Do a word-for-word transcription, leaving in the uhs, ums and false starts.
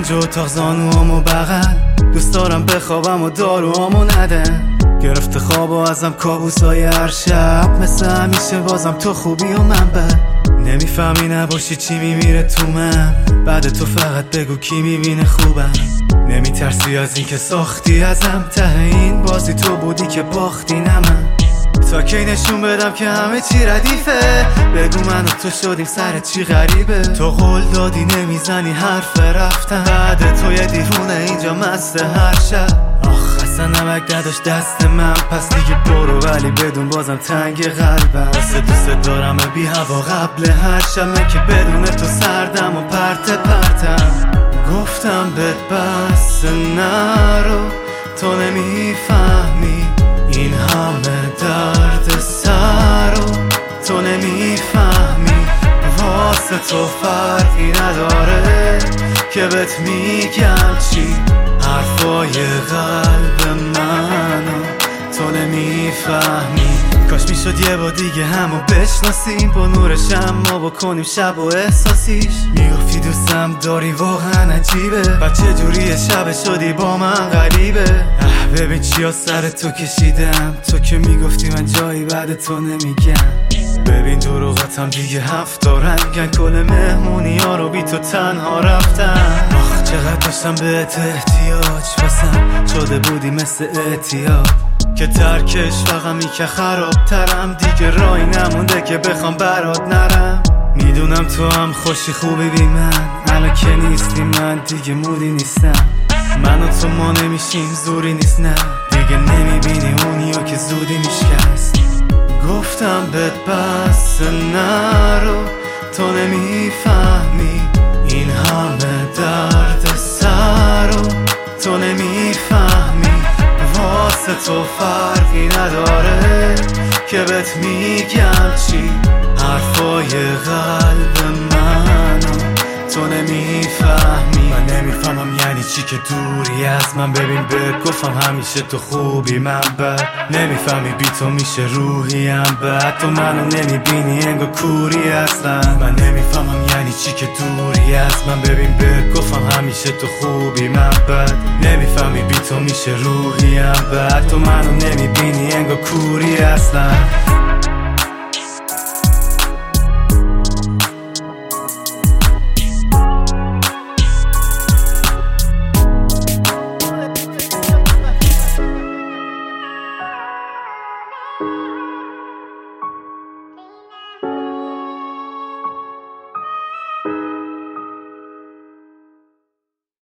پنج اتاق زانوامو بغل، دوست دارم بخوابم و داروامو ندن. گرفته خواب و ازم کابوسای هر شب، مثل همیشه بازم تو خوبی و من بد. نمیفهمی نباشی چی میمیره تو من، بعد تو فقط بگو کی میبینه خوبم. نمیترسی از این که ساختی ازم، ته این بازی تو بودی که باختی نه من. تا کی نشون بدم که همه چی ردیفه، بگو من و تو شدیم سر چی غریبه. تو قول دادی نمیزنی حرف رفتن، بعد تو یه دیوونه اینجا مست هر شب. آخ اصلا نمک نداشت دست من، پس دیگه برو ولی بدون بازم تنگ قلبم. واسه دوست دارم بی هوا قبل هر شب، که بدون تو سردم و پرت پرتم. گفتم بهت بس نرو، تو نمیفهمی این همه درد سر رو تو نمیفهمی. واسه تو فرقی نداره که بهت میگم چی، حرفای قلب منو تو نمیفهمی. کاش میشد یه با دیگه همو بشناسیم، با نور شمع بکنیم شب و احساسیش. میگفتی دوستم داری واقعا عجیبه، بچه جوری شب شدی با من غریبه. اه ببین چیا سر تو کشیدم، تو که میگفتی من جایی بعد تو نمیگم. ببین دروغاتم دیگه هفت دارنگن، کل مهمونی ها رو بی تو تنها رفتم. آخ چقدر داشتم بهت احتیاج، واسم شده بودی مثل اعتیاد، که ترکش فقمی که خراب ترم. دیگه راهی نمونده که بخوام برات نرم. میدونم تو هم خوشی خوبی بی من، الان که نیستی من دیگه مودی نیستم. من و تو ما نمیشیم زوری نیست نه، دیگه نمیبینی اونیو که زودی میشکست. گفتم بهت بس نرو، تو نمیفهمی این همه درد سر رو تو نمیفهمی. واسه تو فرقی نداره که بهت میگم چی، حرفای قلب منو تو نمیفهمی. من نمیفهمم یعنی چی که دوری از من، ببین بهت گفتم همیشه تو خوبی من بد. نمیفهمی بی تو میشه روحیم بد، تو منو نمیبینی انگار کوری اصلا. من نمیفهمم یعنی چی که دوری از من، ببین بهت گفتم همیشه تو خوبی من بد. نمیفهمی بی تو میشه روحیم بد، تو منو نمیبینی انگار کوری اصلا.